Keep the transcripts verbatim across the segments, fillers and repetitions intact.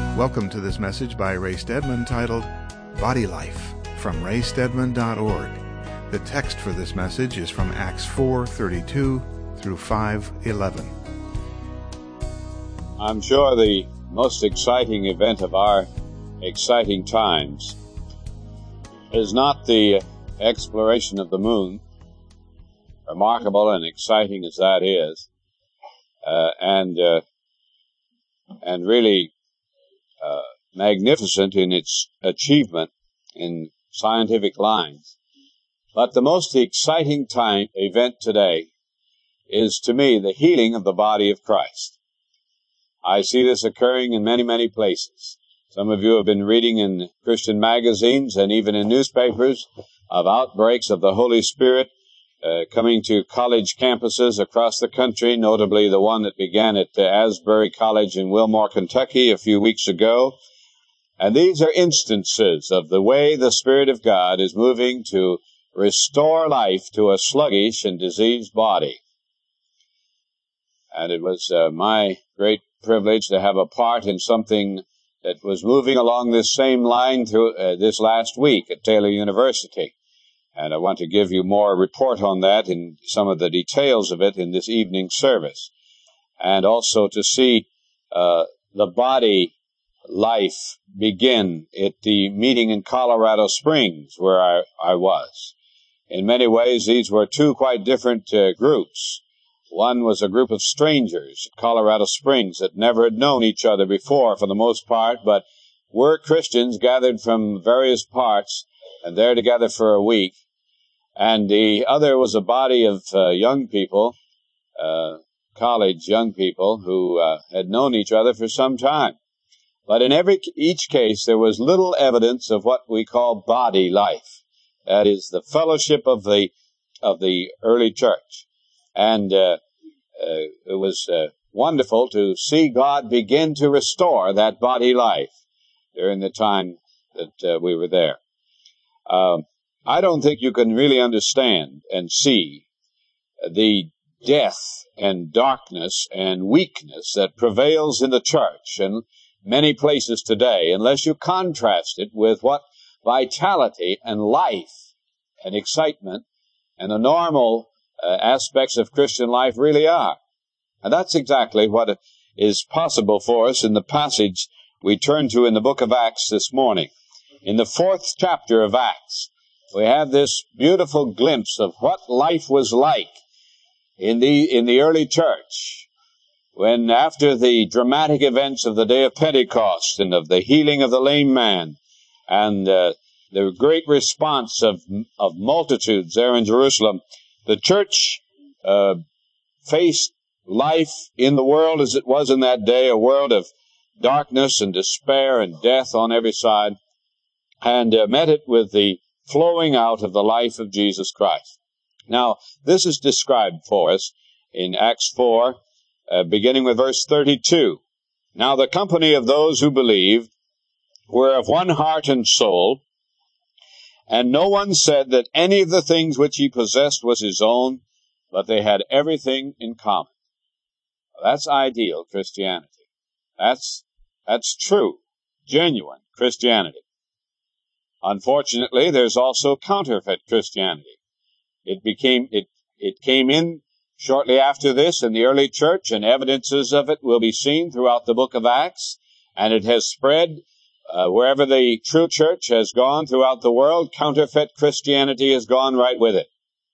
Welcome to this message by Ray Stedman titled, Body Life, from ray stedman dot org. The text for this message is from Acts four thirty-two through five eleven. I'm sure the most exciting event of our exciting times is not the exploration of the moon, remarkable and exciting as that is, uh, and uh, and really uh, magnificent in its achievement in scientific lines. But the most exciting time event today is, to me, the healing of the body of Christ. I see this occurring in many, many places. Some of you have been reading in Christian magazines and even in newspapers of outbreaks of the Holy Spirit uh, coming to college campuses across the country, notably the one that began at uh, Asbury College in Wilmore, Kentucky a few weeks ago. And these are instances of the way the Spirit of God is moving to restore life to a sluggish and diseased body. And it was uh, my great privilege to have a part in something that was moving along this same line through uh, this last week at Taylor University. And I want to give you more report on that and some of the details of it in this evening service. And also to see uh, the body life begin at the meeting in Colorado Springs where I, I was. In many ways, these were two quite different uh, groups. One was a group of strangers at Colorado Springs that never had known each other before for the most part, but were Christians gathered from various parts and there together for a week. And the other was a body of uh, young people, uh, college young people who uh, had known each other for some time. But in every each case, there was little evidence of what we call body life. That is the fellowship of the of the early church. And uh, uh, it was uh, wonderful to see God begin to restore that body life during the time that uh, we were there. Um, I don't think you can really understand and see the death and darkness and weakness that prevails in the church and many places today unless you contrast it with what vitality and life and excitement and the normal uh, aspects of Christian life really are. And that's exactly what is possible for us in the passage we turn to in the book of Acts this morning. In the fourth chapter of Acts, we have this beautiful glimpse of what life was like in the in the early church, when after the dramatic events of the day of Pentecost and of the healing of the lame man and uh, the great response of of multitudes there in Jerusalem, the church uh, faced life in the world as it was in that day, a world of darkness and despair and death on every side, and uh, met it with the flowing out of the life of Jesus Christ. Now, this is described for us in Acts four, uh, beginning with verse thirty-two. Now the company of those who believed were of one heart and soul, and no one said that any of the things which he possessed was his own, but they had everything in common. That's ideal Christianity. That's, that's true, genuine Christianity. Unfortunately, there's also counterfeit Christianity. It became, it, it came in shortly after this in the early church, and evidences of it will be seen throughout the book of Acts, and it has spread uh, wherever the true church has gone throughout the world. Counterfeit Christianity has gone right with it.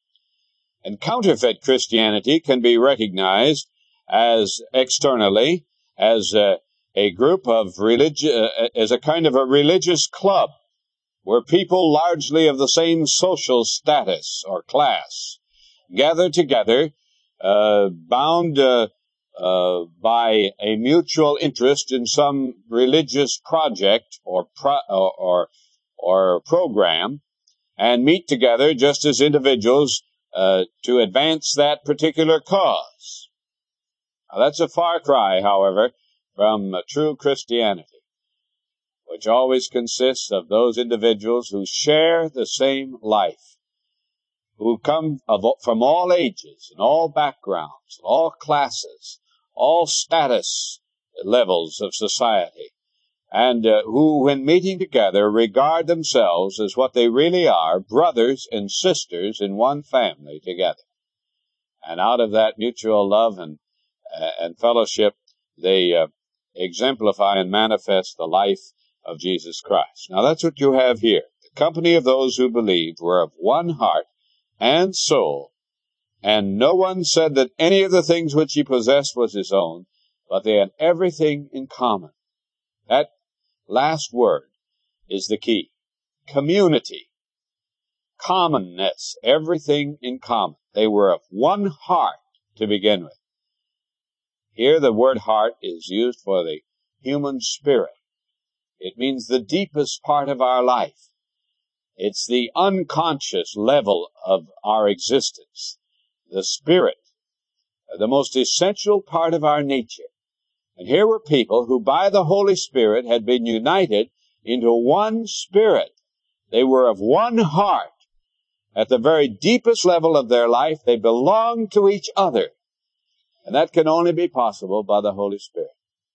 And counterfeit Christianity can be recognized as externally as a, a group of religi- uh, as a kind of a religious club, where people largely of the same social status or class gather together, uh, bound uh, uh, by a mutual interest in some religious project or pro- or, or or program, and meet together just as individuals uh, to advance that particular cause. Now, that's a far cry, however, from uh, true Christianity, which always consists of those individuals who share the same life, who come of, from all ages and all backgrounds, all classes, all status levels of society, and uh, who, when meeting together, regard themselves as what they really are, brothers and sisters in one family together. And out of that mutual love and uh, and fellowship, they uh, exemplify and manifest the life of Jesus Christ. Now that's what you have here. The company of those who believed were of one heart and soul, and no one said that any of the things which he possessed was his own, but they had everything in common. That last word is the key. Community. Commonness. Everything in common. They were of one heart to begin with. Here the word heart is used for the human spirit. It means the deepest part of our life. It's the unconscious level of our existence. The spirit. The most essential part of our nature. And here were people who by the Holy Spirit had been united into one spirit. They were of one heart. At the very deepest level of their life, they belonged to each other. And that can only be possible by the Holy Spirit.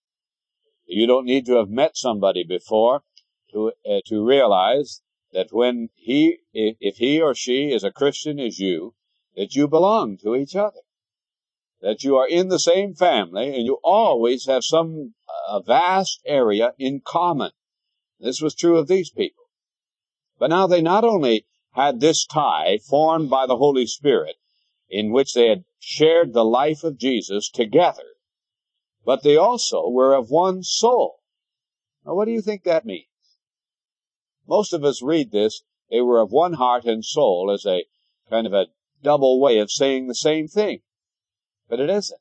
You don't need to have met somebody before to uh, to realize that when he, if he or she is a Christian as you, that you belong to each other. That you are in the same family, and you always have some a vast area in common. This was true of these people. But now they not only had this tie formed by the Holy Spirit, in which they had shared the life of Jesus together, but they also were of one soul. Now, what do you think that means? Most of us read this, they were of one heart and soul, as a kind of a double way of saying the same thing. But it isn't.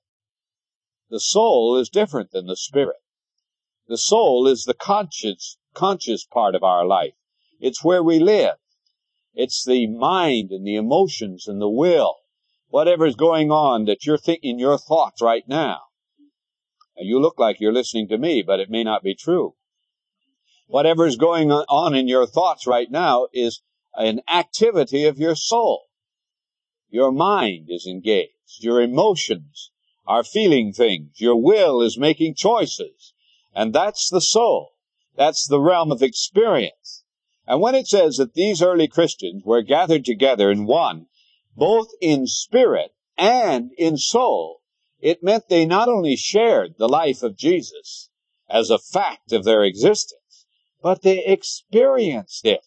The soul is different than the spirit. The soul is the conscious, conscious part of our life. It's where we live. It's the mind and the emotions and the will. Whatever's going on that you're thinking, your thoughts right now. And you look like you're listening to me, but it may not be true. Whatever's going on in your thoughts right now is an activity of your soul. Your mind is engaged. Your emotions are feeling things. Your will is making choices. And that's the soul. That's the realm of experience. And when it says that these early Christians were gathered together in one, both in spirit and in soul, it meant they not only shared the life of Jesus as a fact of their existence, but they experienced it.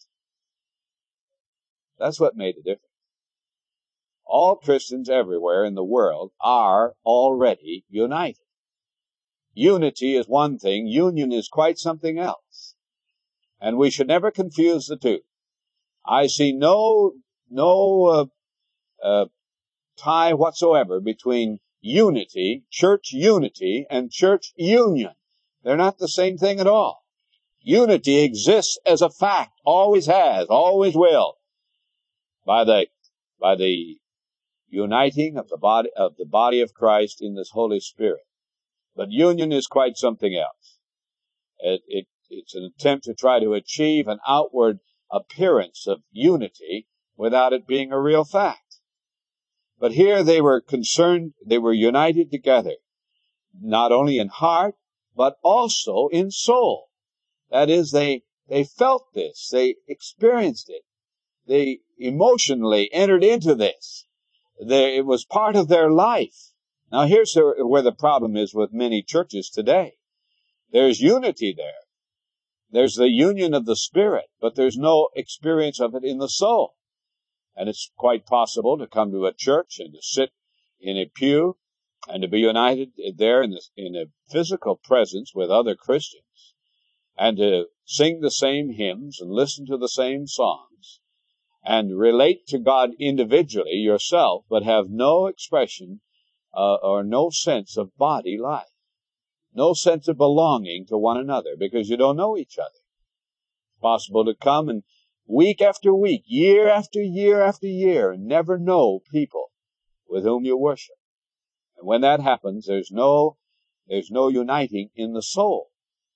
That's what made the difference. All Christians everywhere in the world are already united. Unity is one thing, union is quite something else. And we should never confuse the two. I see no, no uh, uh, tie whatsoever between unity, church unity, and church union. They're not the same thing at all. Unity exists as a fact, always has, always will, by the, by the uniting of the body, of the body of Christ in this Holy Spirit. But union is quite something else. It, it, it's an attempt to try to achieve an outward appearance of unity without it being a real fact. But here they were concerned, they were united together, not only in heart, but also in soul. That is, they, they felt this, they experienced it, they emotionally entered into this. They, it was part of their life. Now here's where the problem is with many churches today. There's unity there. There's the union of the Spirit, but there's no experience of it in the soul. And it's quite possible to come to a church and to sit in a pew and to be united there in, the, in a physical presence with other Christians and to sing the same hymns and listen to the same songs and relate to God individually yourself, but have no expression uh, or no sense of body life, no sense of belonging to one another because you don't know each other. It's possible to come and week after week, year after year after year, and never know people with whom you worship. And when that happens, there's no, there's no uniting in the soul.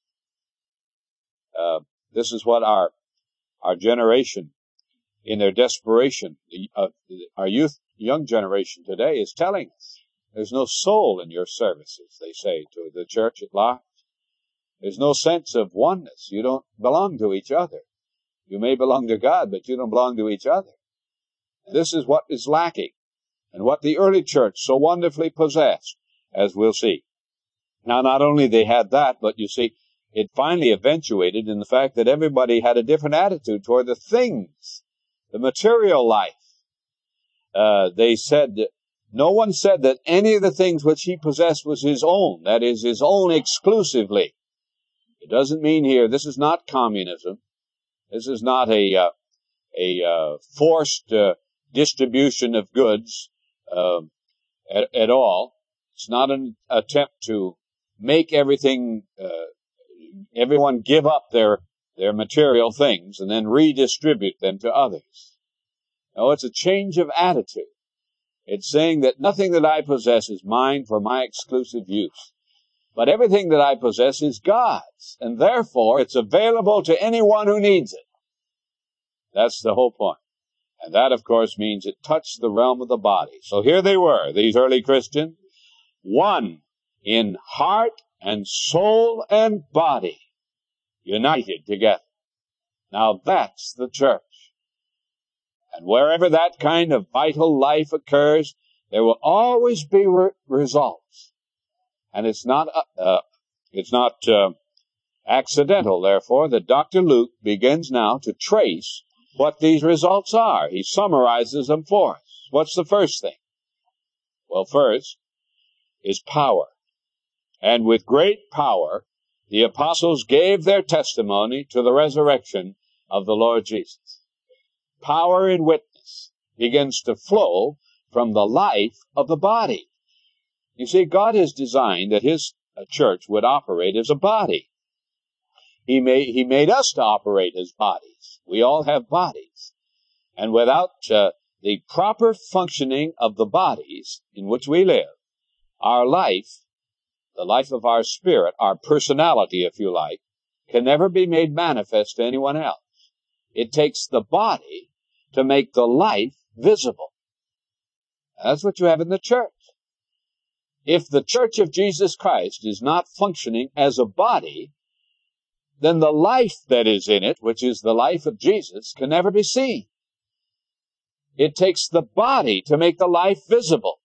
Uh, this is what our, our generation, in their desperation, uh, our youth, young generation today is telling us. There's no soul in your services, they say to the church at large. There's no sense of oneness. You don't belong to each other. You may belong to God, but you don't belong to each other. This is what is lacking, and what the early church so wonderfully possessed, as we'll see. Now, not only they had that, but you see, it finally eventuated in the fact that everybody had a different attitude toward the things, the material life. Uh, they said, that no one said that any of the things which he possessed was his own, that is, his own exclusively. It doesn't mean here, this is not communism. This is not a, uh, a, uh, forced, uh, distribution of goods, uh, at, at all. It's not an attempt to make everything, uh, everyone give up their, their material things and then redistribute them to others. No, it's a change of attitude. It's saying that nothing that I possess is mine for my exclusive use. But everything that I possess is God's, and therefore it's available to anyone who needs it. That's the whole point. And that, of course, means it touched the realm of the body. So here they were, these early Christians, one in heart and soul and body, united together. Now that's the church. And wherever that kind of vital life occurs, there will always be re- results. And it's not, uh, uh, it's not uh, accidental, therefore, that Doctor Luke begins now to trace what these results are. He summarizes them for us. What's the first thing? Well, first is power. And with great power, the apostles gave their testimony to the resurrection of the Lord Jesus. Power in witness begins to flow from the life of the body. You see, God has designed that His church would operate as a body. He made, he made us to operate as bodies. We all have bodies. And without uh, the proper functioning of the bodies in which we live, our life, the life of our spirit, our personality, if you like, can never be made manifest to anyone else. It takes the body to make the life visible. That's what you have in the church. If the church of Jesus Christ is not functioning as a body, then the life that is in it, which is the life of Jesus, can never be seen. It takes the body to make the life visible.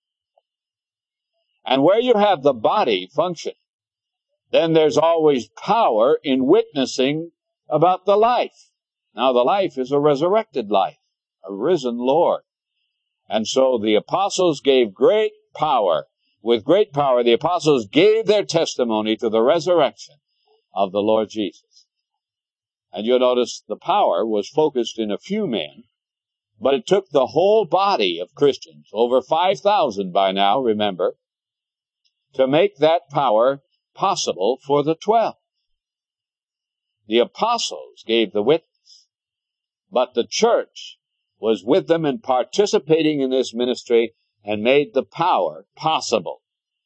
And where you have the body functioning, then there's always power in witnessing about the life. Now, the life is a resurrected life, a risen Lord. And so the apostles gave great power. With great power, the apostles gave their testimony to the resurrection of the Lord Jesus. And you'll notice the power was focused in a few men, but it took the whole body of Christians, over five thousand by now, remember, to make that power possible for the twelve. The apostles gave the witness, but the church was with them and participating in this ministry and made the power possible.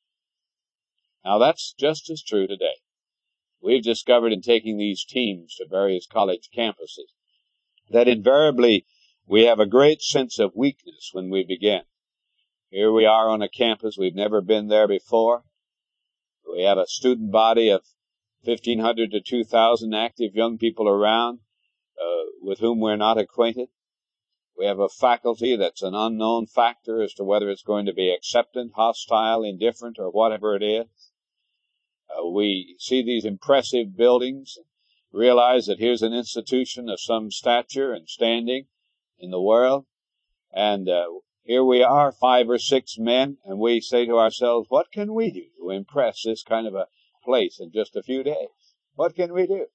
Now that's just as true today. We've discovered in taking these teams to various college campuses that invariably we have a great sense of weakness when we begin. Here we are on a campus. We've never been there before. We have a student body of fifteen hundred to two thousand active young people around uh, with whom we're not acquainted. We have a faculty that's an unknown factor as to whether it's going to be acceptant, hostile, indifferent, or whatever it is. Uh, we see these impressive buildings, realize that here's an institution of some stature and standing in the world, and uh, here we are, five or six men, and we say to ourselves, what can we do to impress this kind of a place in just a few days? What can we do?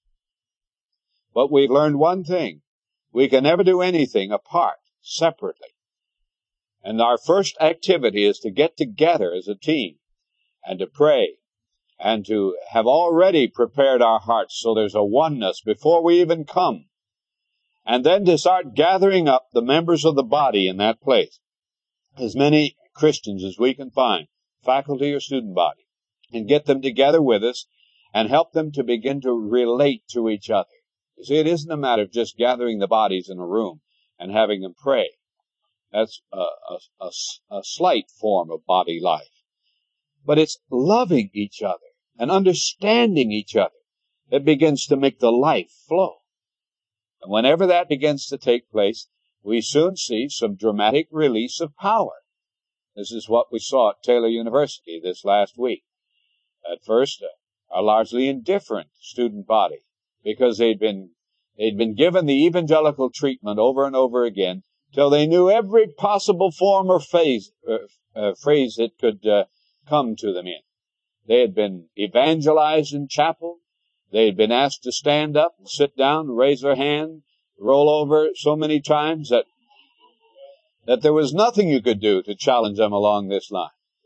But we've learned one thing. We can never do anything apart, separately. And our first activity is to get together as a team and to pray and to have already prepared our hearts so there's a oneness before we even come. And then to start gathering up the members of the body in that place, as many Christians as we can find, faculty or student body, and get them together with us and help them to begin to relate to each other. You see, it isn't a matter of just gathering the bodies in a room and having them pray. That's a, a, a, a slight form of body life. But it's loving each other and understanding each other that begins to make the life flow. And whenever that begins to take place, we soon see some dramatic release of power. This is what we saw at Taylor University this last week. At first, a largely indifferent student body, because they'd been they'd been given the evangelical treatment over and over again till they knew every possible form or phase, uh, uh, phrase that could uh, come to them in. They had been evangelized in chapel. They had been asked to stand up, sit down, raise their hand, roll over so many times that that there was nothing you could do to challenge them along this line.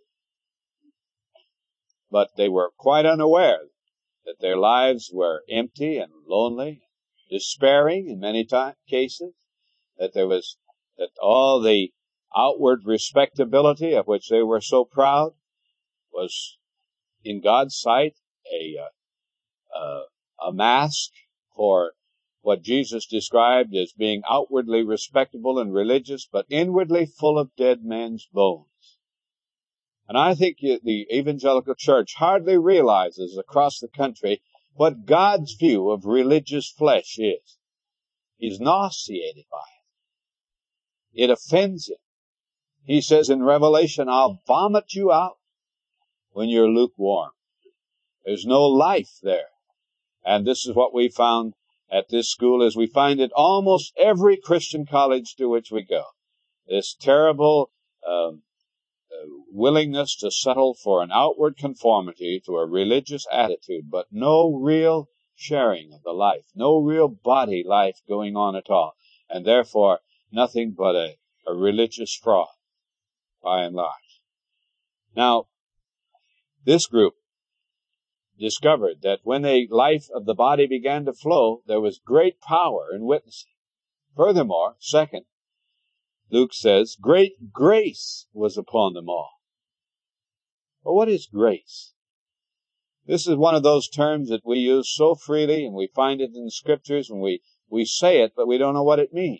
But they were quite unaware that their lives were empty and lonely, despairing in many t- cases, that there was, that all the outward respectability of which they were so proud was, in God's sight, a, uh, uh, a mask for what Jesus described as being outwardly respectable and religious, but inwardly full of dead man's bones. And I think the evangelical church hardly realizes across the country what God's view of religious flesh is. He's nauseated by it. It offends him. He says in Revelation, I'll vomit you out when you're lukewarm. There's no life there. And this is what we found at this school, as we find it almost every Christian college to which we go. This terrible um, uh, willingness to settle for an outward conformity to a religious attitude, but no real sharing of the life, no real body life going on at all, and therefore nothing but a, a religious fraud, by and large. Now, this group discovered that when the life of the body began to flow, there was great power in witnessing. Furthermore, second, Luke says, great grace was upon them all. Well, what is grace? This is one of those terms that we use so freely, and we find it in the Scriptures, and we, we say it, but we don't know what it means.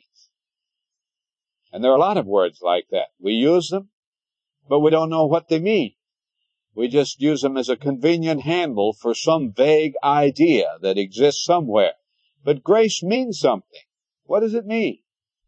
And there are a lot of words like that. We use them, but we don't know what they mean. We just use them as a convenient handle for some vague idea that exists somewhere. But grace means something. What does it mean?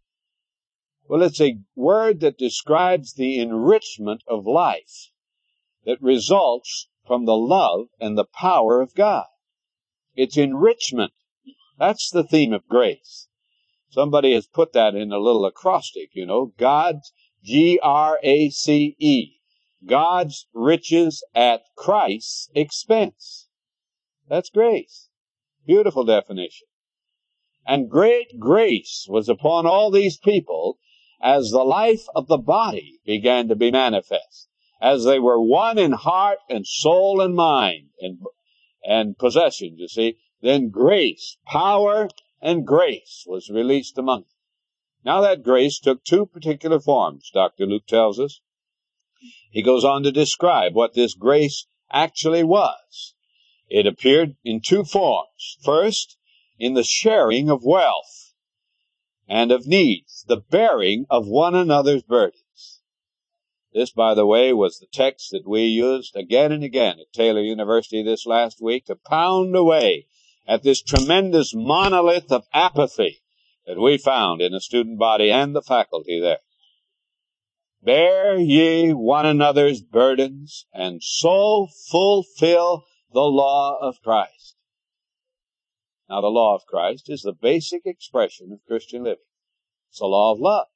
Well, it's a word that describes the enrichment of life that results from the love and the power of God. It's enrichment. That's the theme of grace. Somebody has put that in a little acrostic, you know, God's, G R A C E. God's riches at Christ's expense. That's grace. Beautiful definition. And great grace was upon all these people as the life of the body began to be manifest, as they were one in heart and soul and mind and, and possession, you see. Then grace, power and grace was released among them. Now that grace took two particular forms, Doctor Luke tells us. He goes on to describe what this grace actually was. It appeared in two forms. First, in the sharing of wealth and of needs, the bearing of one another's burdens. This, by the way, was the text that we used again and again at Taylor University this last week to pound away at this tremendous monolith of apathy that we found in the student body and the faculty there. Bear ye one another's burdens, and so fulfill the law of Christ. Now, the law of Christ is the basic expression of Christian living. It's the law of love.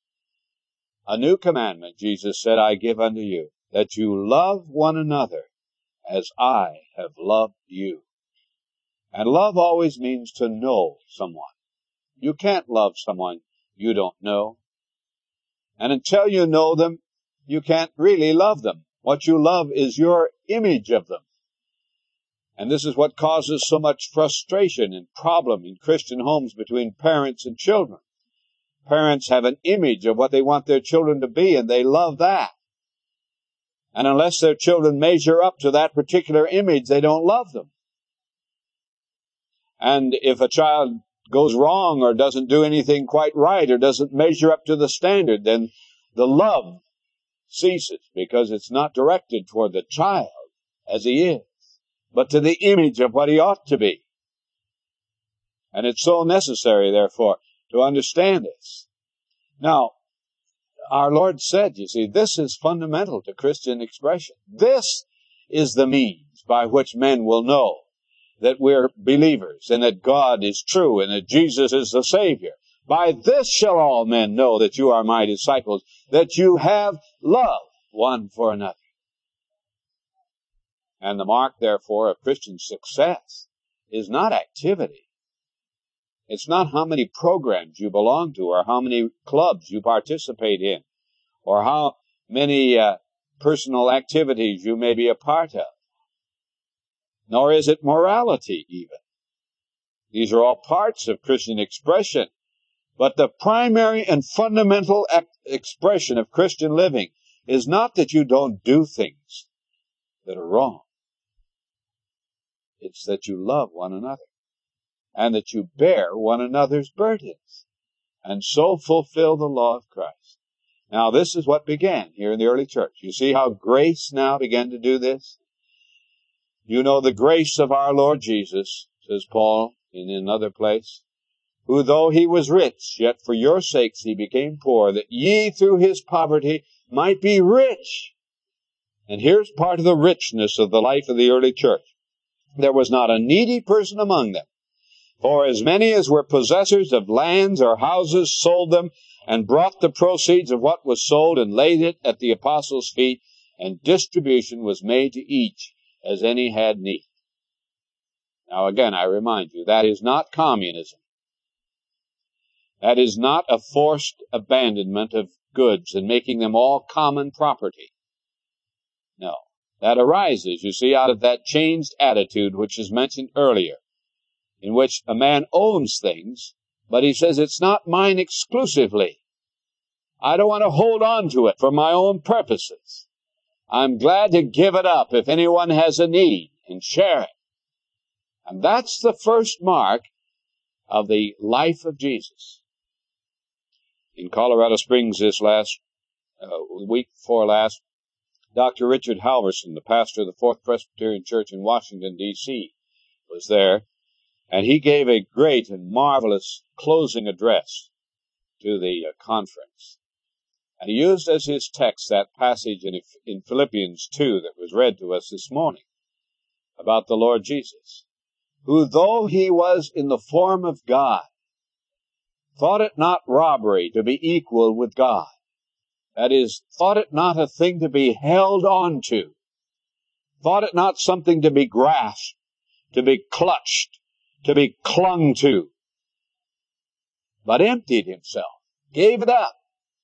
A new commandment, Jesus said, I give unto you, that you love one another as I have loved you. And love always means to know someone. You can't love someone you don't know. And until you know them, you can't really love them. What you love is your image of them. And this is what causes so much frustration and problem in Christian homes between parents and children. Parents have an image of what they want their children to be, and they love that. And unless their children measure up to that particular image, they don't love them. And if a child goes wrong or doesn't do anything quite right or doesn't measure up to the standard, then the love ceases, because it's not directed toward the child as he is, but to the image of what he ought to be. And it's so necessary, therefore, to understand this. Now, our Lord said, you see, this is fundamental to Christian expression. This is the means by which men will know that we're believers and that God is true and that Jesus is the Savior. By this shall all men know that you are my disciples, that you have love one for another. And the mark, therefore, of Christian success is not activity. It's not how many programs you belong to or how many clubs you participate in or how many uh, personal activities you may be a part of. Nor is it morality, even. These are all parts of Christian expression. But the primary and fundamental ex- expression of Christian living is not that you don't do things that are wrong. It's that you love one another and that you bear one another's burdens and so fulfill the law of Christ. Now, this is what began here in the early church. You see how grace now began to do this? You know the grace of our Lord Jesus, says Paul in another place, who though he was rich, yet for your sakes he became poor, that ye through his poverty might be rich. And here's part of the richness of the life of the early church. There was not a needy person among them. For as many as were possessors of lands or houses sold them, and brought the proceeds of what was sold and laid it at the apostles' feet, and distribution was made to each as any had need. Now again, I remind you, that is not communism. That is not a forced abandonment of goods and making them all common property. No. That arises, you see, out of that changed attitude which is mentioned earlier, in which a man owns things, but he says it's not mine exclusively. I don't want to hold on to it for my own purposes. I'm glad to give it up if anyone has a need and share it. And that's the first mark of the life of Jesus. In Colorado Springs this last uh, week before last, Doctor Richard Halverson, the pastor of the Fourth Presbyterian Church in Washington, D C, was there, and he gave a great and marvelous closing address to the uh, conference. And he used as his text that passage in, in Philippians two that was read to us this morning about the Lord Jesus, who though he was in the form of God, thought it not robbery to be equal with God. That is, thought it not a thing to be held on to, thought it not something to be grasped, to be clutched, to be clung to, but emptied himself, gave it up,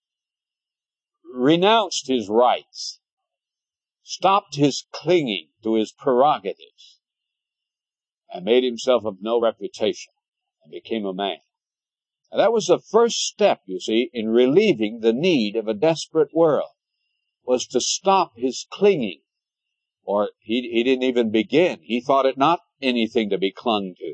renounced his rights, stopped his clinging to his prerogatives, and made himself of no reputation, and became a man. Now, that was the first step, you see, in relieving the need of a desperate world, was to stop his clinging. Or he, he didn't even begin. He thought it not anything to be clung to.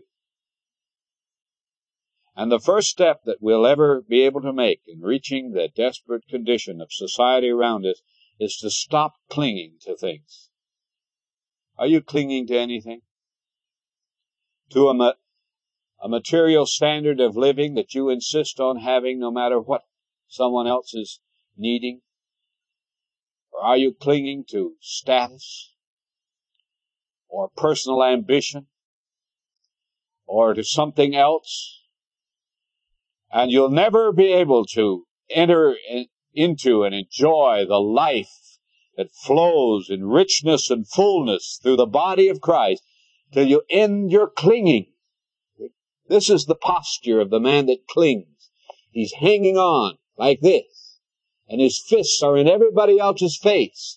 And the first step that we'll ever be able to make in reaching the desperate condition of society around us is to stop clinging to things. Are you clinging to anything? To a, ma- a material standard of living that you insist on having no matter what someone else is needing? Or are you clinging to status or personal ambition or to something else? And you'll never be able to enter in, into and enjoy the life that flows in richness and fullness through the body of Christ till you end your clinging. This is the posture of the man that clings. He's hanging on like this, and his fists are in everybody else's face,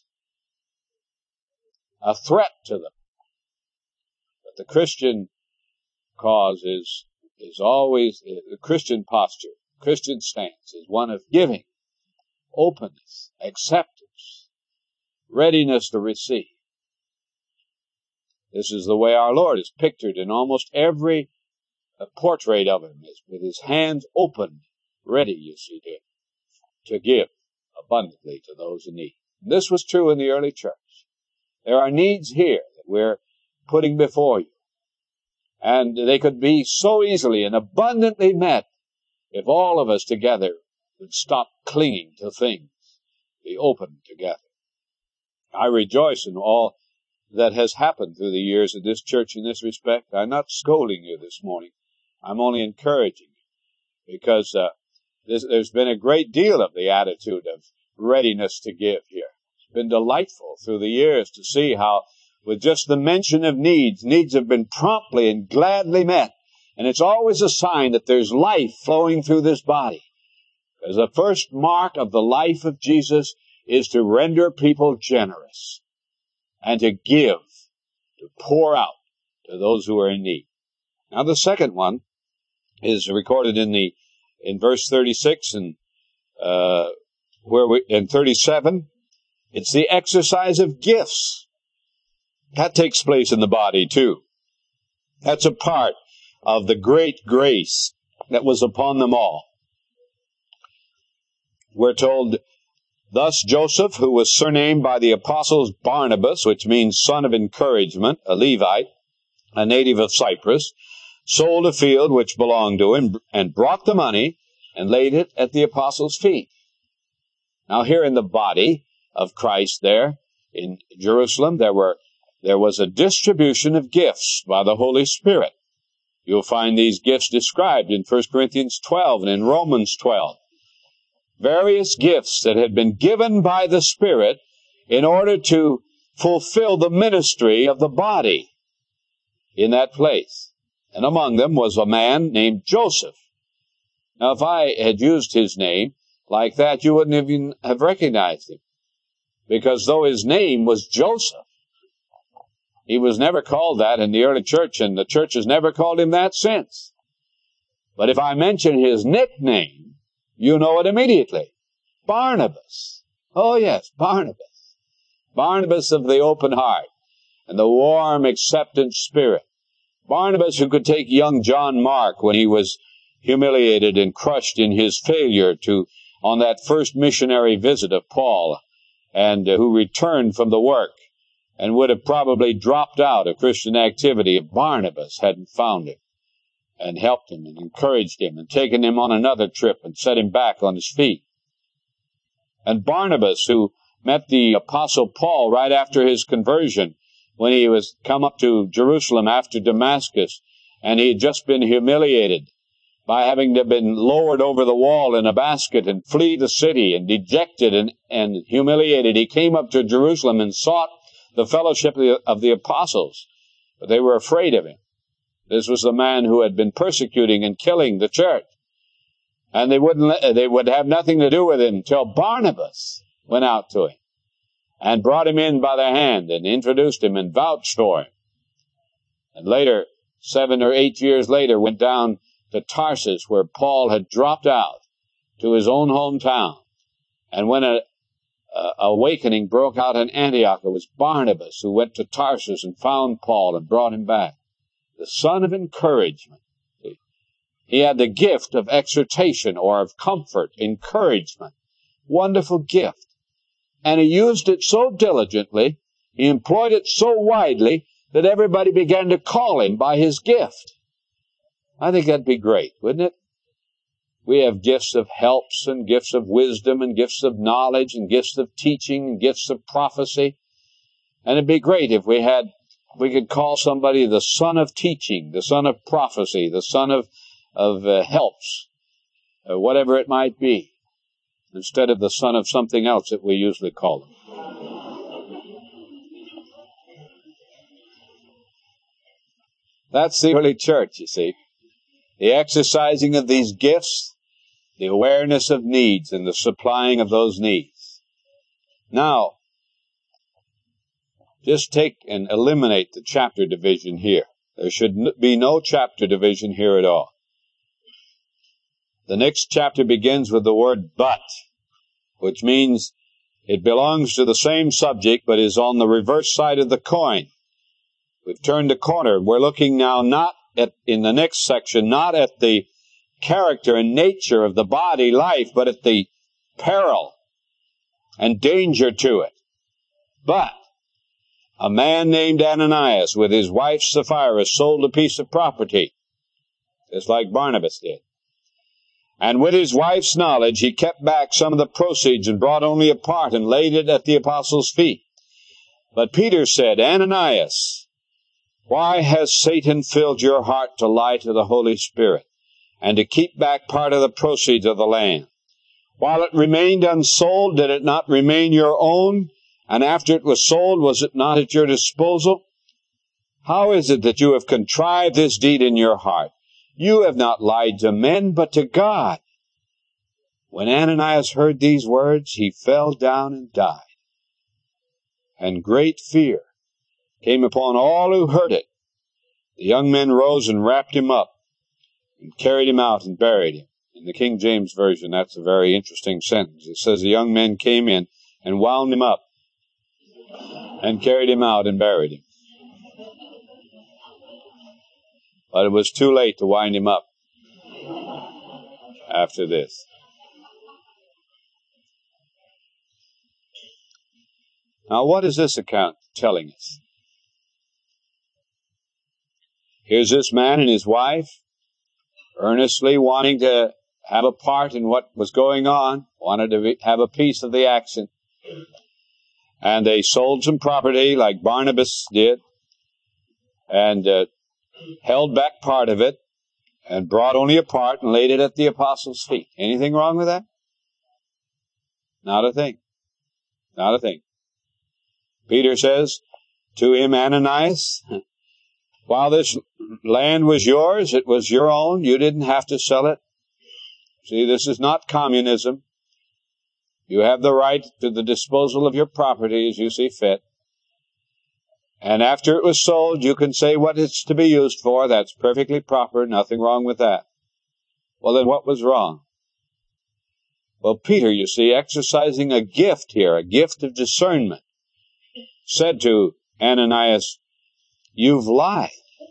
a threat to them. But the Christian cause is is always, the Christian posture, Christian stance is one of giving, openness, acceptance, readiness to receive. This is the way our Lord is pictured in almost every uh, portrait of him, is with his hands open, ready, you see, to, to give abundantly to those in need. And this was true in the early church. There are needs here that we're putting before you. And they could be so easily and abundantly met if all of us together would stop clinging to things, be open together. I rejoice in all that has happened through the years of this church in this respect. I'm not scolding you this morning. I'm only encouraging you because uh, this, there's been a great deal of the attitude of readiness to give here. It's been delightful through the years to see how with just the mention of needs, needs have been promptly and gladly met. And it's always a sign that there's life flowing through this body. Because the first mark of the life of Jesus is to render people generous and to give, to pour out to those who are in need. Now the second one is recorded in the in verse thirty-six and uh, where we in thirty-seven. It's the exercise of gifts. That takes place in the body too. That's a part of the great grace that was upon them all. We're told, thus Joseph, who was surnamed by the apostles Barnabas, which means son of encouragement, a Levite, a native of Cyprus, sold a field which belonged to him and brought the money and laid it at the apostles' feet. Now here in the body of Christ there in Jerusalem, there were There was a distribution of gifts by the Holy Spirit. You'll find these gifts described in First Corinthians twelve and in Romans twelve. Various gifts that had been given by the Spirit in order to fulfill the ministry of the body in that place. And among them was a man named Joseph. Now, if I had used his name like that, you wouldn't even have recognized him. Because though his name was Joseph, he was never called that in the early church, and the church has never called him that since. But if I mention his nickname, you know it immediately. Barnabas. Oh yes, Barnabas. Barnabas of the open heart and the warm, acceptant spirit. Barnabas who could take young John Mark when he was humiliated and crushed in his failure to on that first missionary visit of Paul, and uh, who returned from the work and would have probably dropped out of Christian activity if Barnabas hadn't found him and helped him and encouraged him and taken him on another trip and set him back on his feet. And Barnabas, who met the Apostle Paul right after his conversion when he was come up to Jerusalem after Damascus, and he had just been humiliated by having to been lowered over the wall in a basket and flee the city, and dejected and, and humiliated. He came up to Jerusalem and sought the fellowship of the, of the apostles, but they were afraid of him. This was the man who had been persecuting and killing the church, and they wouldn't let, they would have nothing to do with him till Barnabas went out to him and brought him in by the hand and introduced him and vouched for him. And later, seven or eight years later, went down to Tarsus, where Paul had dropped out to his own hometown. And when a Uh, awakening broke out in Antioch, it was Barnabas who went to Tarsus and found Paul and brought him back. The son of encouragement. He had the gift of exhortation or of comfort, encouragement. Wonderful gift. And he used it so diligently, he employed it so widely, that everybody began to call him by his gift. I think that'd be great, wouldn't it? We have gifts of helps and gifts of wisdom and gifts of knowledge and gifts of teaching and gifts of prophecy. And it'd be great if we had, we could call somebody the son of teaching, the son of prophecy, the son of, of uh, helps, uh, whatever it might be, instead of the son of something else that we usually call them. That's the early church, you see. The exercising of these gifts, the awareness of needs and the supplying of those needs. Now, just take and eliminate the chapter division here. There should be no chapter division here at all. The next chapter begins with the word but, which means it belongs to the same subject but is on the reverse side of the coin. We've turned the corner. We're looking now not at, in the next section, not at the character and nature of the body life, but at the peril and danger to it. But a man named Ananias with his wife Sapphira sold a piece of property, just like Barnabas did. And with his wife's knowledge, he kept back some of the proceeds and brought only a part and laid it at the apostles' feet. But Peter said, Ananias, why has Satan filled your heart to lie to the Holy Spirit and to keep back part of the proceeds of the land? While it remained unsold, did it not remain your own? And after it was sold, was it not at your disposal? How is it that you have contrived this deed in your heart? You have not lied to men, but to God. When Ananias heard these words, he fell down and died. And great fear came upon all who heard it. The young men rose and wrapped him up and carried him out and buried him. In the King James Version, that's a very interesting sentence. It says the young men came in and wound him up and carried him out and buried him. But it was too late to wind him up after this. Now, what is this account telling us? Here's this man and his wife earnestly wanting to have a part in what was going on, wanted to be, have a piece of the action. And they sold some property like Barnabas did and uh, held back part of it and brought only a part and laid it at the apostles' feet. Anything wrong with that? Not a thing. Not a thing. Peter says to him, Ananias, while this land was yours, it was your own, you didn't have to sell it. See, this is not communism. You have the right to the disposal of your property as you see fit. And after it was sold, you can say what it's to be used for. That's perfectly proper. Nothing wrong with that. Well, then what was wrong? Well, Peter, you see, exercising a gift here, a gift of discernment, said to Ananias, you've lied.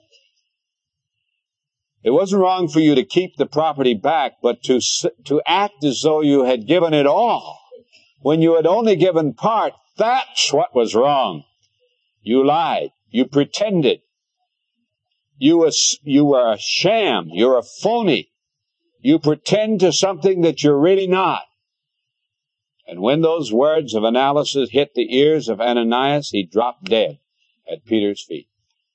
It wasn't wrong for you to keep the property back, but to, to act as though you had given it all when you had only given part. That's what was wrong. You lied. You pretended. You were, you were a sham. You're a phony. You pretend to something that you're really not. And when those words of analysis hit the ears of Ananias, he dropped dead at Peter's feet.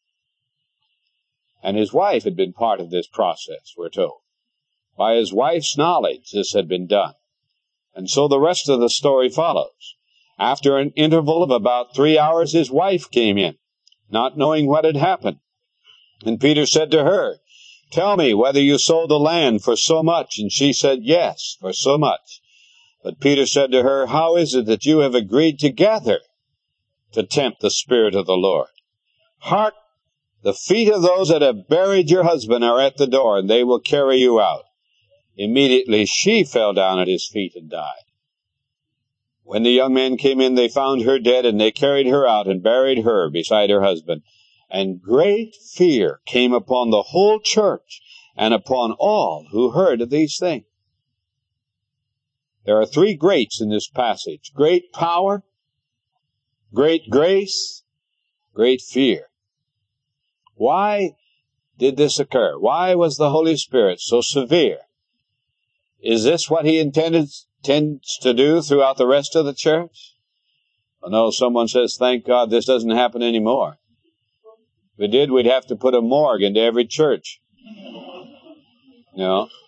And his wife had been part of this process, we're told. By his wife's knowledge, this had been done. And so the rest of the story follows. After an interval of about three hours, his wife came in, not knowing what had happened. And Peter said to her, tell me whether you sold the land for so much. And she said, yes, for so much. But Peter said to her, how is it that you have agreed together to tempt the Spirit of the Lord? Hark, the feet of those that have buried your husband are at the door, and they will carry you out. Immediately she fell down at his feet and died. When the young men came in, they found her dead, and they carried her out and buried her beside her husband. And great fear came upon the whole church and upon all who heard of these things. There are three greats in this passage: great power, great grace, great fear. Why did this occur? Why was the Holy Spirit so severe? Is this what he intended tends to do throughout the rest of the church? I know someone says, thank God this doesn't happen anymore. If it did, we'd have to put a morgue into every church. No.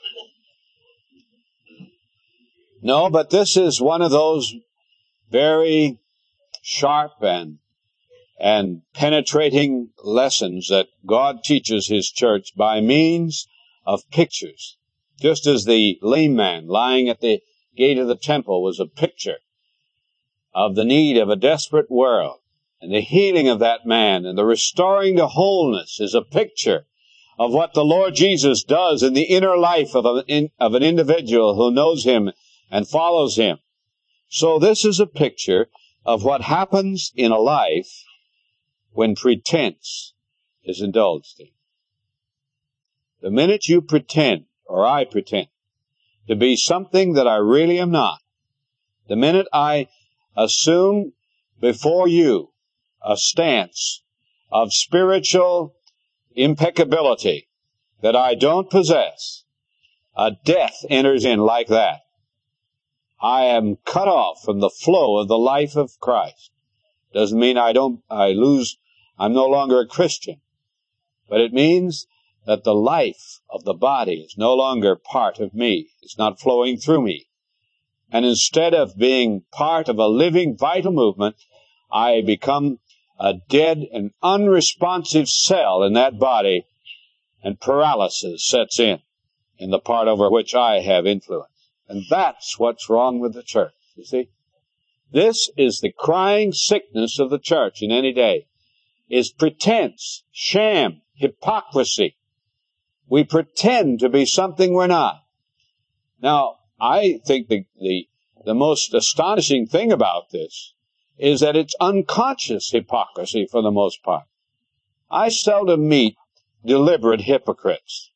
No, but this is one of those very sharp and and penetrating lessons that God teaches his church by means of pictures. Just as the lame man lying at the gate of the temple was a picture of the need of a desperate world, and the healing of that man and the restoring to wholeness is a picture of what the Lord Jesus does in the inner life of, a, of an individual who knows him and follows him. So this is a picture of what happens in a life when pretense is indulged in. The minute you pretend, or I pretend, to be something that I really am not, the minute I assume before you a stance of spiritual impeccability that I don't possess, a death enters in like that. I am cut off from the flow of the life of Christ. Doesn't mean I don't, I lose, I'm no longer a Christian. But it means that the life of the body is no longer part of me. It's not flowing through me. And instead of being part of a living, vital movement, I become a dead and unresponsive cell in that body, and paralysis sets in, in the part over which I have influence. And that's what's wrong with the church, you see. This is the crying sickness of the church in any day, is pretense, sham, hypocrisy. We pretend to be something we're not. Now, I think the, the, the most astonishing thing about this is that it's unconscious hypocrisy for the most part. I seldom meet deliberate hypocrites.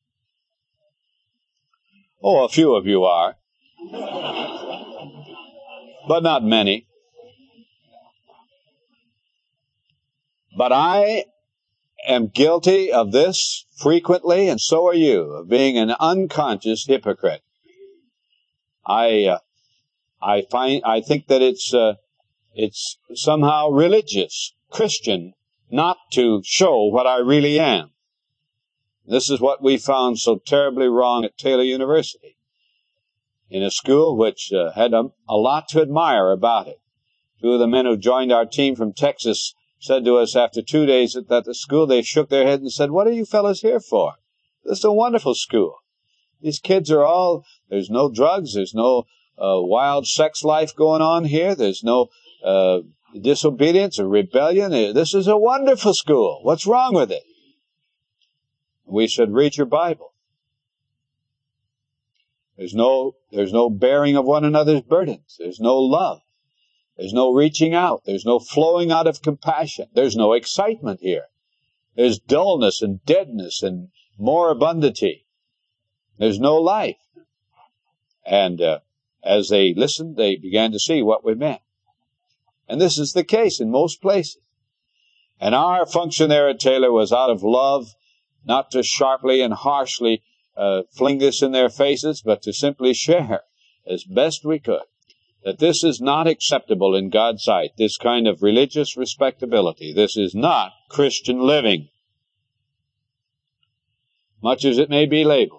Oh, a few of you are. But not many. But I am guilty of this frequently, and so are you, of being an unconscious hypocrite. I, uh, I find, I think that it's, uh, it's somehow religious, Christian, not to show what I really am. This is what we found so terribly wrong at Taylor University, in a school which uh, had a, a lot to admire about it. Two of the men who joined our team from Texas said to us after two days at, at the school, they shook their head and said, "What are you fellows here for? This is a wonderful school. These kids are all, there's no drugs, there's no uh, wild sex life going on here, there's no uh, disobedience or rebellion. This is a wonderful school. What's wrong with it?" We said, "Read your Bible. There's no, there's no bearing of one another's burdens. There's no love. There's no reaching out. There's no flowing out of compassion. There's no excitement here. There's dullness and deadness and moribundity. There's no life." And uh, as they listened, they began to see what we meant. And this is the case in most places. And our function there at Taylor was out of love, not to sharply and harshly uh, fling this in their faces, but to simply share as best we could that this is not acceptable in God's sight, this kind of religious respectability. This is not Christian living, much as it may be labeled.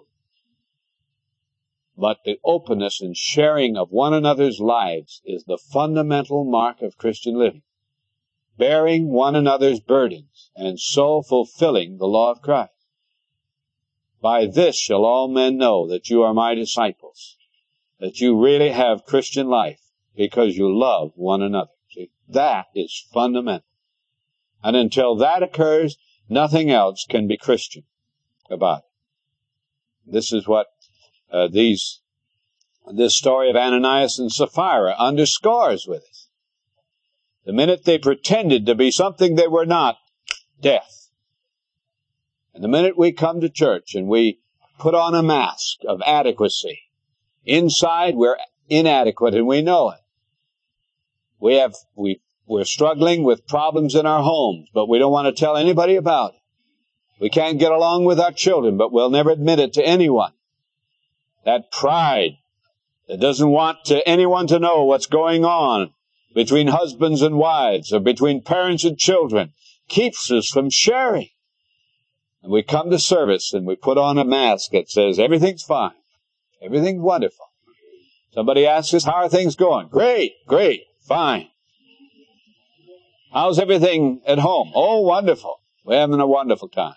But the openness and sharing of one another's lives is the fundamental mark of Christian living. Bearing one another's burdens, and so fulfilling the law of Christ. "By this shall all men know that you are my disciples," that you really have Christian life, because you love one another. See, that is fundamental. And until that occurs, nothing else can be Christian about it. This is what uh, these, this story of Ananias and Sapphira underscores with us. The minute they pretended to be something they were not, death. And the minute we come to church and we put on a mask of adequacy, inside we're inadequate and we know it. We have, we, we're struggling with problems in our homes, but we don't want to tell anybody about it. We can't get along with our children, but we'll never admit it to anyone. That pride that doesn't want to anyone to know what's going on between husbands and wives or between parents and children keeps us from sharing. And we come to service and we put on a mask that says everything's fine. Everything's wonderful. Somebody asks us, "How are things going?" "Great, great, fine." "How's everything at home?" "Oh, wonderful. We're having a wonderful time."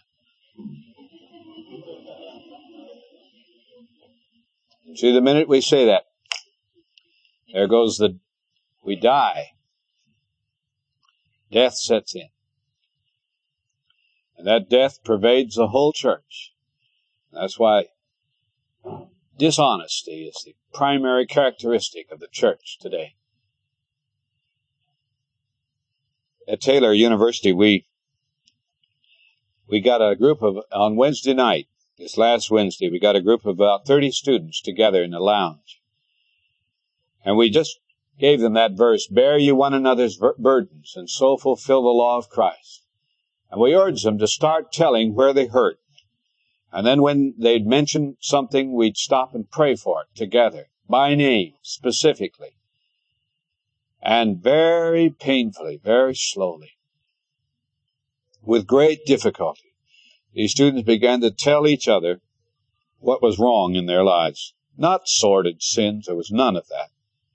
See, the minute we say that, there goes the, we die. Death sets in. And that death pervades the whole church. That's why dishonesty is the primary characteristic of the church today. At Taylor University, we we got a group of, on Wednesday night, this last Wednesday, we got a group of about thirty students together in the lounge. And we just gave them that verse, bear ye one another's burdens, and so fulfill the law of Christ. And we urged them to start telling where they hurt. And then when they'd mention something, we'd stop and pray for it together, by name, specifically. And very painfully, very slowly, with great difficulty, these students began to tell each other what was wrong in their lives. Not sordid sins, there was none of that.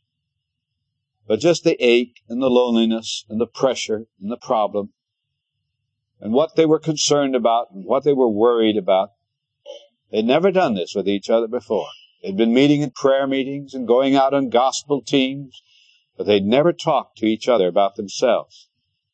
But just the ache and the loneliness and the pressure and the problem and what they were concerned about and what they were worried about. They'd never done this with each other before. They'd been meeting in prayer meetings and going out on gospel teams, but they'd never talked to each other about themselves.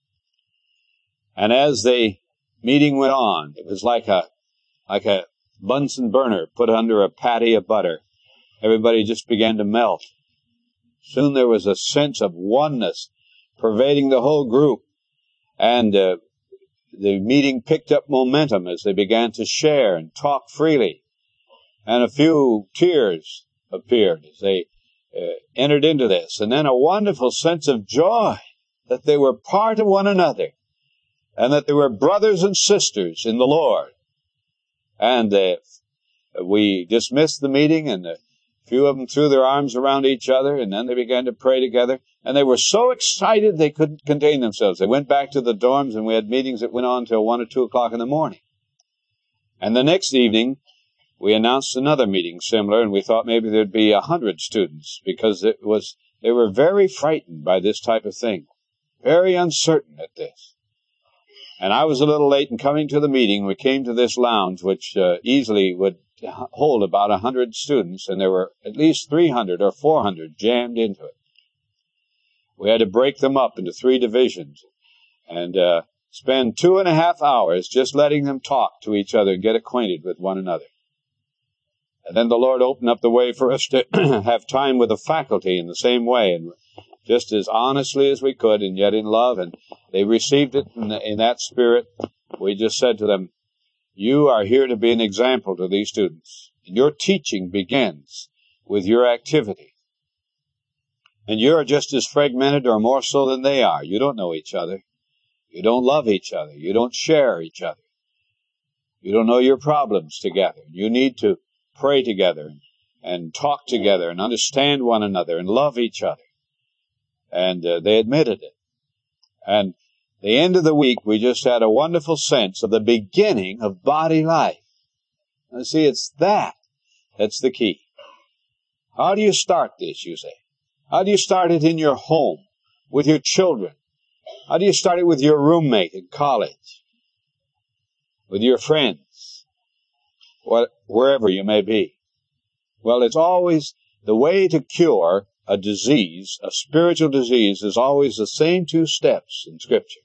And as the meeting went on, it was like a like a Bunsen burner put under a patty of butter. Everybody just began to melt. Soon there was a sense of oneness pervading the whole group, and uh, the meeting picked up momentum as they began to share and talk freely. And a few tears appeared as they uh, entered into this. And then a wonderful sense of joy that they were part of one another and that they were brothers and sisters in the Lord. And uh, we dismissed the meeting, and a few of them threw their arms around each other, and then they began to pray together. And they were so excited they couldn't contain themselves. They went back to the dorms, and we had meetings that went on till one or two o'clock in the morning. And the next evening, we announced another meeting similar, and we thought maybe there'd be a hundred students, because it was they were very frightened by this type of thing, very uncertain at this. And I was a little late in coming to the meeting. We came to this lounge, which uh, easily would hold about a hundred students, and there were at least three hundred or four hundred jammed into it. We had to break them up into three divisions and uh, spend two and a half hours just letting them talk to each other and get acquainted with one another. And then the Lord opened up the way for us to have time with the faculty in the same way, and just as honestly as we could, and yet in love. And they received it in, the, in that spirit. We just said to them, you are here to be an example to these students. And your teaching begins with your activity. And you're just as fragmented or more so than they are. You don't know each other. You don't love each other. You don't share each other. You don't know your problems together. You need to pray together and talk together and understand one another and love each other. And uh, they admitted it. And the end of the week, we just had a wonderful sense of the beginning of body life. And see, it's that that's the key. How do you start this, you say? How do you start it in your home, with your children? How do you start it with your roommate in college? With your friends? What, wherever you may be. Well, it's always the way to cure a disease, a spiritual disease, is always the same two steps in Scripture.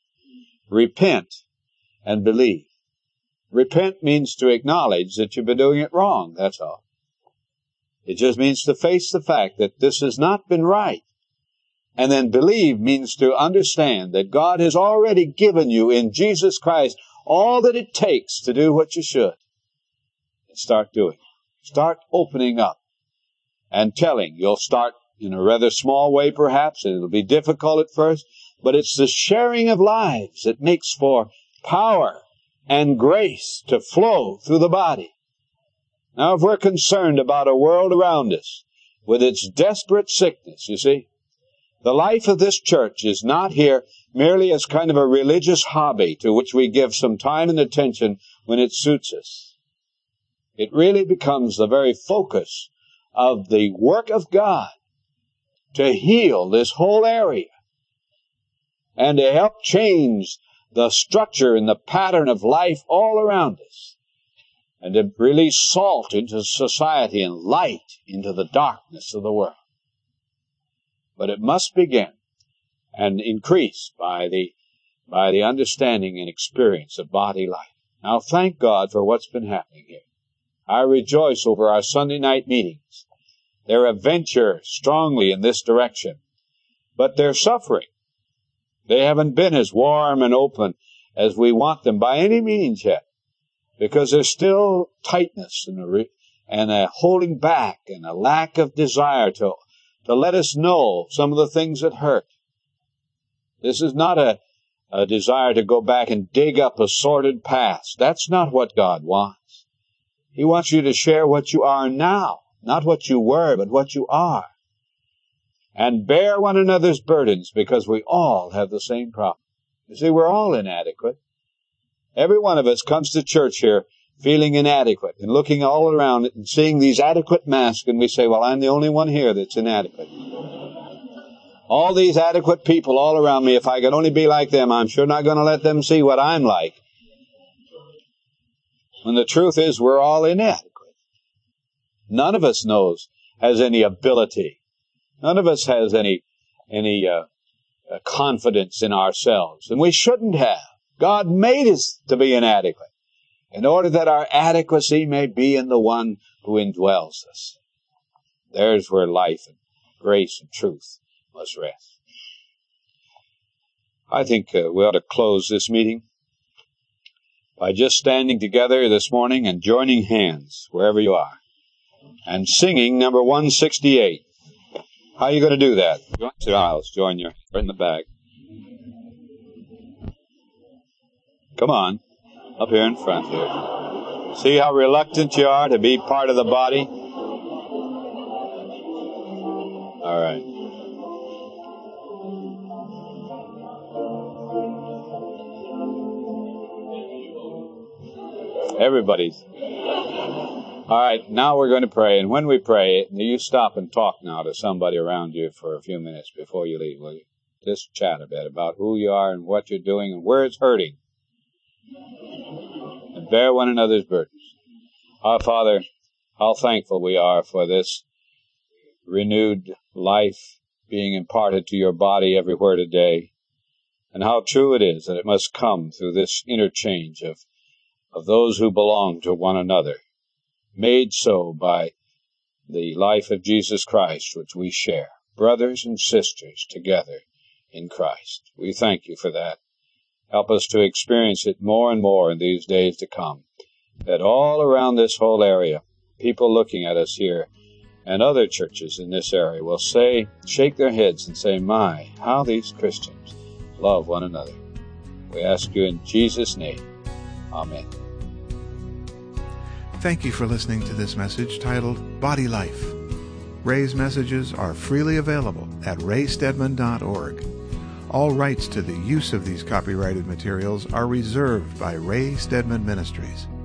Repent and believe. Repent means to acknowledge that you've been doing it wrong, that's all. It just means to face the fact that this has not been right. And then believe means to understand that God has already given you in Jesus Christ all that it takes to do what you should. And start doing it. Start opening up and telling. You'll start in a rather small way perhaps, and it'll be difficult at first, but it's the sharing of lives that makes for power and grace to flow through the body. Now, if we're concerned about a world around us with its desperate sickness, you see, the life of this church is not here merely as kind of a religious hobby to which we give some time and attention when it suits us. It really becomes the very focus of the work of God to heal this whole area and to help change the structure and the pattern of life all around us, and to release salt into society and light into the darkness of the world. But it must begin and increase by the by the understanding and experience of body life. Now, thank God for what's been happening here. I rejoice over our Sunday night meetings. They're a venture strongly in this direction, but they're suffering. They haven't been as warm and open as we want them by any means yet, because there's still tightness and a, re- and a holding back and a lack of desire to, to let us know some of the things that hurt. This is not a, a desire to go back and dig up a sordid past. That's not what God wants. He wants you to share what you are now, not what you were, but what you are. And bear one another's burdens, because we all have the same problem. You see, we're all inadequate. Every one of us comes to church here feeling inadequate and looking all around and seeing these adequate masks, and we say, well, I'm the only one here that's inadequate. All these adequate people all around me, if I could only be like them, I'm sure not going to let them see what I'm like. When the truth is, we're all inadequate. None of us knows, has any ability. None of us has any, any, uh, uh, confidence in ourselves. And we shouldn't have. God made us to be inadequate, in order that our adequacy may be in the one who indwells us. There's where life and grace and truth must rest. I think uh, we ought to close this meeting by just standing together this morning and joining hands wherever you are and singing number one sixty-eight. How are you going to do that? Join the aisles. Join your in the back. Come on, up here in front here. See how reluctant you are to be part of the body? All right. Everybody's. All right, now we're going to pray. And when we pray, you stop and talk now to somebody around you for a few minutes before you leave, will you? Just chat a bit about who you are and what you're doing and where it's hurting. And bear one another's burdens. Our Father, how thankful we are for this renewed life being imparted to your body everywhere today. And how true it is that it must come through this interchange of, of those who belong to one another, made so by the life of Jesus Christ, which we share, brothers and sisters together in Christ. We thank you for that. Help us to experience it more and more in these days to come, that all around this whole area, people looking at us here and other churches in this area will say, shake their heads and say, my, how these Christians love one another. We ask you in Jesus' name. Amen. Thank you for listening to this message titled Body Life. Ray's messages are freely available at ray stedman dot org. All rights to the use of these copyrighted materials are reserved by Ray Stedman Ministries.